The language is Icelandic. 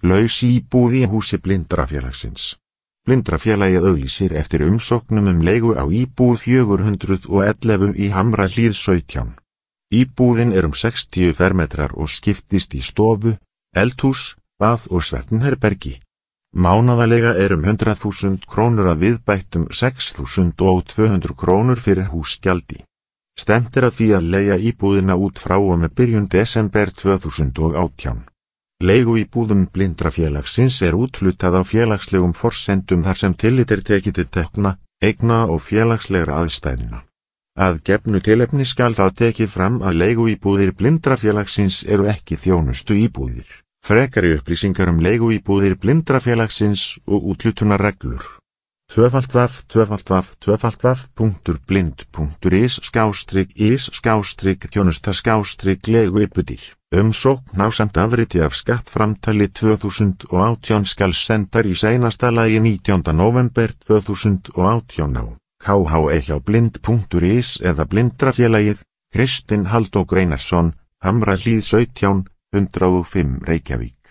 Laus íbúð í húsi Blindrafélagsins. Blindrafélagið auglýsir eftir umsóknum leigu á íbúð 411 í Hamrahlíð 17. Íbúðin 60 fermetrar og skiptist í stofu, eldhús, bað og svefnherbergi. Mánaðarlega 100.000 krónur að viðbættum 6.200 krónur fyrir húsgjaldi. Stefnt að því að leigja íbúðina út frá og með byrjun desember 2018. Leiguíbúðum Blindrafélagsins úthlutað á félagslegum forsendum þar sem tillit tekið til tekna, eigna og félagslegra aðstæðna. Að gefnu tilefni skal það tekið fram að leiguíbúðir Blindrafélagsins ekki þjónustu íbúðir. Frekari upplýsingar leiguíbúðir Blindrafélagsins og úthlutunarreglur. www.blind.is/is/þjónusta/leiguíbúðir. Umsókn ásamt afriti af skattframtali 2018 skal sendar í seinasta lagi 19. november 2018 á kh@blind.is eða Blindrafélagið, Kristinn Halldór Einarsson, Hamrahlíð 17, 105 Reykjavík.